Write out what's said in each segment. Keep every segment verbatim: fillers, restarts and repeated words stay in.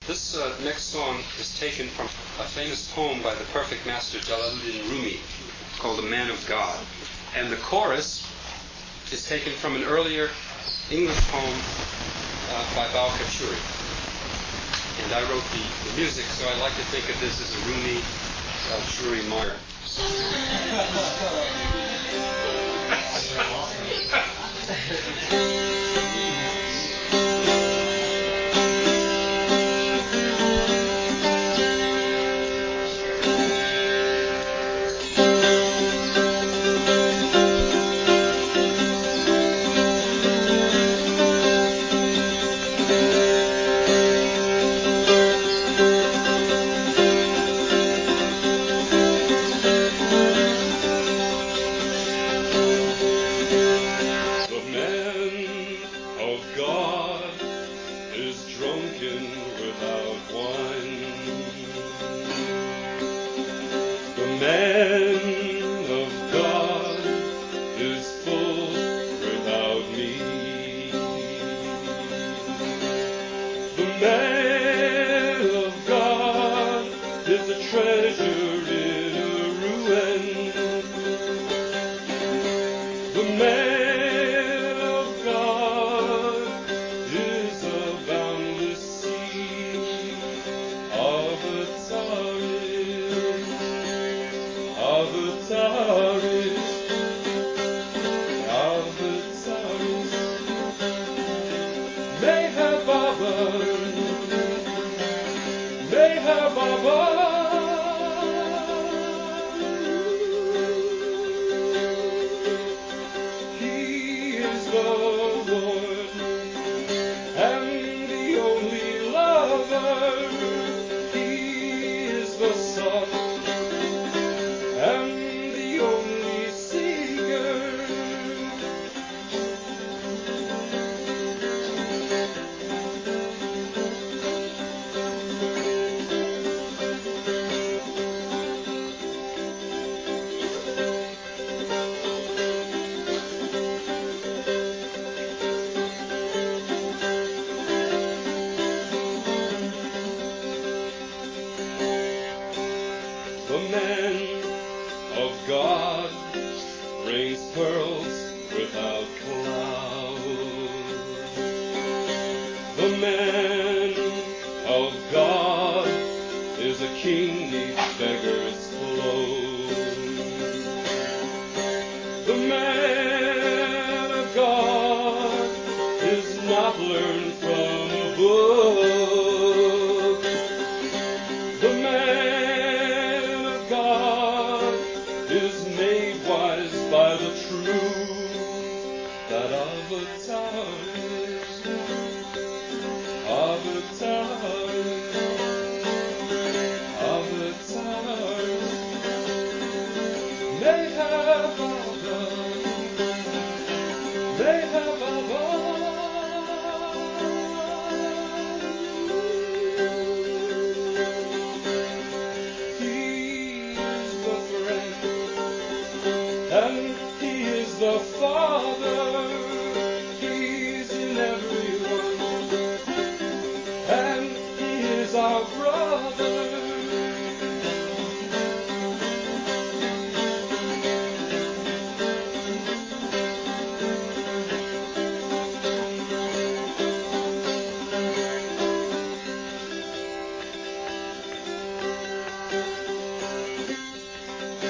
This uh, next song is taken from a famous poem by the perfect master Jalaluddin Rumi called The Man of God. And the chorus is taken from an earlier English poem uh, by Bau Kachuri. And I wrote the, the music, so I like to think of this as a Rumi Kachuri Meyer.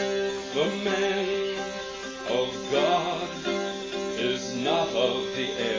The man of God is not of the air.